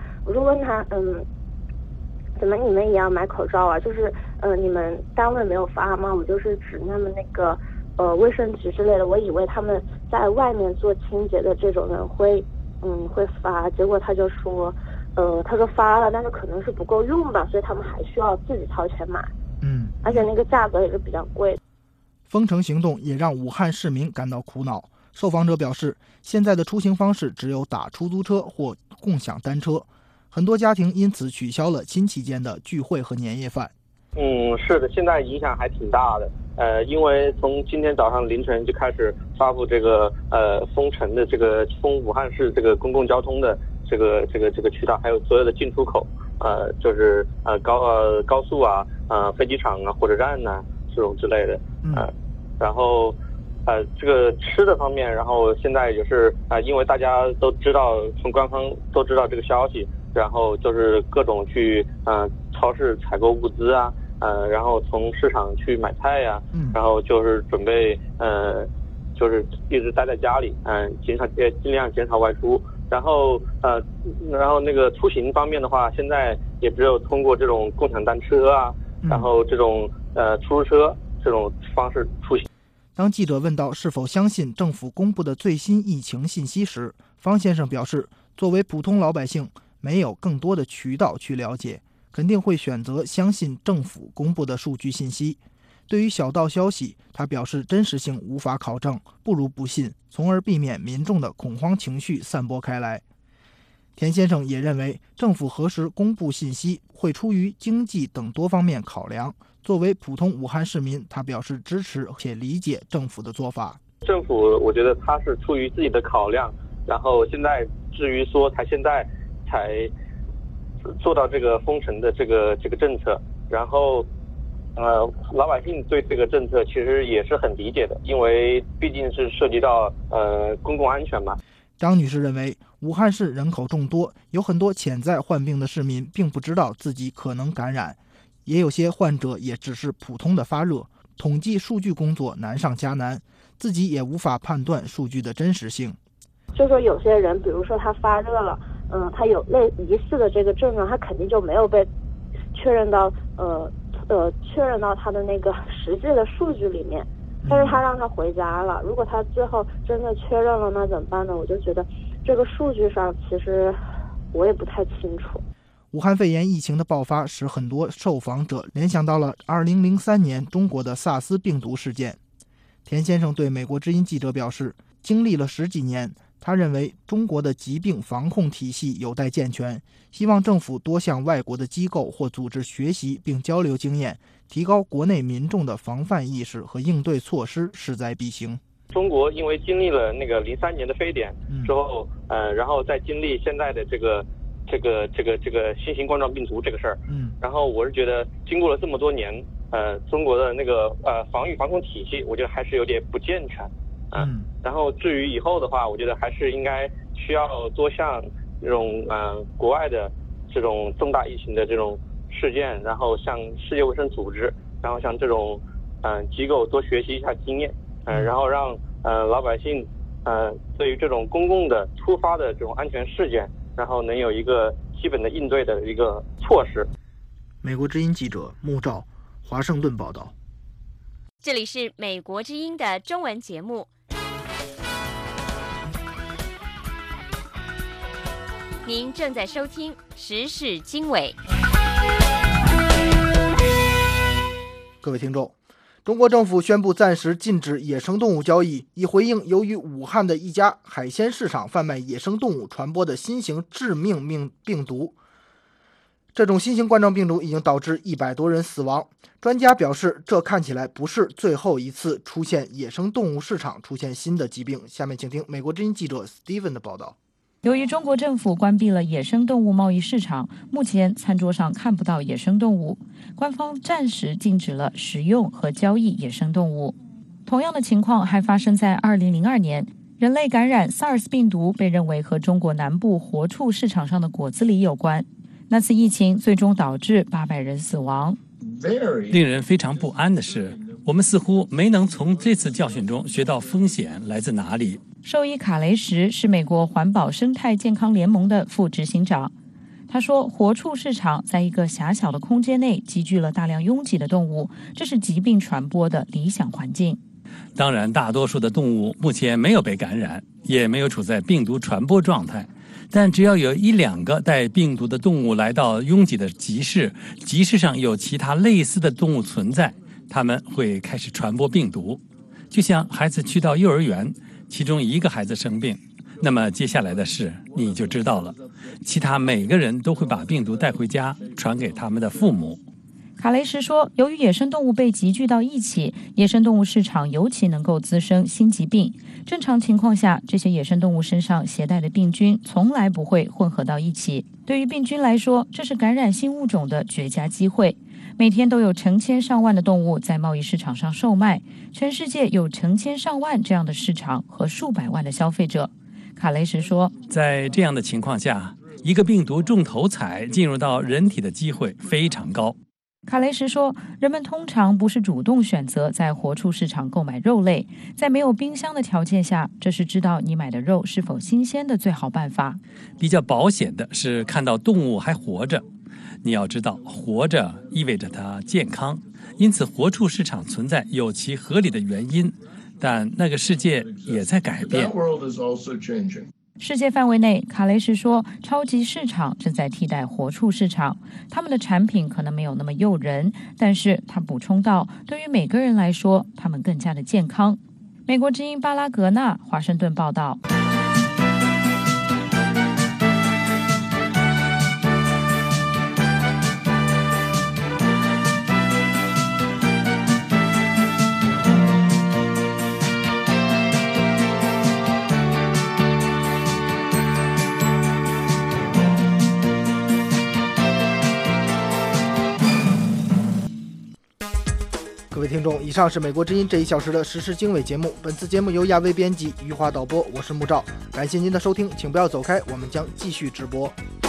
Speaker 8: 怎么你们也要买口罩啊？就是你们单位没有发吗？我就是指他们那个卫生局之类的，我以为他们在外面做清洁的这种人会发，结果他就说他说发了，但是可能是不够用吧，所以他们还需要自己掏钱买。而且那个价格也是比较贵。
Speaker 3: 封城行动也让武汉市民感到苦恼。受访者表示，现在的出行方式只有打出租车或共享单车，很多家庭因此取消了亲戚间的聚会和年夜饭。
Speaker 6: 是的，现在影响还挺大的。因为从今天早上凌晨就开始发布这个封城的这个封武汉市这个公共交通的这个渠道，还有所有的进出口，就是高速啊、飞机场啊、火车站呐这种之类的。然后这个吃的方面，然后现在也是因为大家都知道，从官方都知道这个消息，然后就是各种去超市采购物资啊，然后从市场去买菜呀，然后就是准备就是一直待在家里，尽量减少外出。然后那个出行方面的话，现在也只有通过这种共享单车啊，然后这种出租车这种方式出行。
Speaker 3: 当记者问到是否相信政府公布的最新疫情信息时，方先生表示，作为普通老百姓，没有更多的渠道去了解，肯定会选择相信政府公布的数据信息。 对于小道消息，他表示真实性无法考证，不如不信，从而避免民众的恐慌情绪散播开来。田先生也认为，政府何时公布信息会出于经济等多方面考量。作为普通武汉市民，他表示支持且理解政府的做法。
Speaker 6: 政府我觉得他是出于自己的考量，然后现在至于说他现在才做到这个封城的这个政策，然后老百姓对这个政策其实也是很理解的，因为毕竟是涉及到公共安全嘛。
Speaker 3: 张女士认为，武汉市人口众多，有很多潜在患病的市民并不知道自己可能感染，也有些患者也只是普通的发热，统计数据工作难上加难，自己也无法判断数据的真实性。
Speaker 8: 就说有些人，比如说他发热了，他有疑似的这个症状，他肯定就没有被确认到他的那个实际的数据里面。但是他让他回家了，如果他最后真的确认了，那怎么办呢？我就觉得这个数据上其实我也不太清楚。
Speaker 3: 武汉肺炎疫情的爆发使很多受访者联想到了2003年中国的萨斯病毒事件。田先生对美国之音记者表示，经历了10几年，他认为中国的疾病防控体系有待健全，希望政府多向外国的机构或组织学习并交流经验，提高国内民众的防范意识和应对措施，势在必行。
Speaker 6: 中国因为经历了那个03年的非典之后，然后再经历现在的这个新型冠状病毒这个事儿，然后我是觉得经过了这么多年，中国的那个防控体系，我觉得还是有点不健全。然后至于以后的话，我觉得还是应该需要多向这种国外的这种重大疫情的这种事件，然后向世界卫生组织，然后向这种机构多学习一下经验，然后让老百姓对于这种公共的突发的这种安全事件，然后能有一个基本的应对的一个措施。
Speaker 3: 美国之音记者穆照，华盛顿报道。
Speaker 22: 这里是美国之音的中文节目。您正在收听时事经纬。
Speaker 3: 各位听众，中国政府宣布暂时禁止野生动物交易，以回应由于武汉的一家海鲜市场贩卖野生动物传播的新型致命病毒。这种新型冠状病毒已经导致100多人死亡。专家表示，这看起来不是最后一次出现野生动物市场出现新的疾病。下面请听美国之音记者 Steven 的报道。
Speaker 21: 由于中国政府关闭了野生动物贸易市场，目前餐桌上看不到野生动物，官方暂时禁止了食用和交易野生动物。同样的情况还发生在2002年，人类感染 SARS 病毒被认为和中国南部活畜市场上的果子狸有关。那次疫情最终导致800人死亡。
Speaker 1: 令人非常不安的是，我们似乎没能从这次教训中学到风险来自哪里。
Speaker 21: 兽医卡雷什是美国环保生态健康联盟的副执行长。他说，活畜市场在一个狭小的空间内集聚了大量拥挤的动物，这是疾病传播的理想环境。
Speaker 1: 当然，大多数的动物目前没有被感染，也没有处在病毒传播状态。但只要有1-2个带病毒的动物来到拥挤的集市，集市上有其他类似的动物存在，它们会开始传播病毒。就像孩子去到幼儿园，其中一个孩子生病，那么接下来的事你就知道了，其他每个人都会把病毒带回家，传给他们的父母。
Speaker 21: 卡雷什说，由于野生动物被集聚到一起，野生动物市场尤其能够滋生新疾病。正常情况下，这些野生动物身上携带的病菌从来不会混合到一起。对于病菌来说，这是感染新物种的绝佳机会。每天都有成千上万的动物在贸易市场上售卖，全世界有成千上万这样的市场和数百万的消费者。卡雷什说，
Speaker 1: 在这样的情况下，一个病毒中头彩进入到人体的机会非常高。
Speaker 21: 卡雷什说，人们通常不是主动选择在活畜市场购买肉类，在没有冰箱的条件下，这是知道你买的肉是否新鲜的最好办法。
Speaker 1: 比较保险的是看到动物还活着。你要知道，活着意味着它健康，因此活畜市场存在有其合理的原因，但那个世界也在改变。
Speaker 21: 世界范围内，卡雷什说，超级市场正在替代活畜市场，他们的产品可能没有那么诱人，但是他补充道，对于每个人来说，他们更加的健康。美国之音巴拉格纳华盛顿报道。
Speaker 3: 各位听众，以上是美国之音这1小时的时事经纬节目。本次节目由亚威编辑，余华导播，我是穆照。感谢您的收听，请不要走开，我们将继续直播。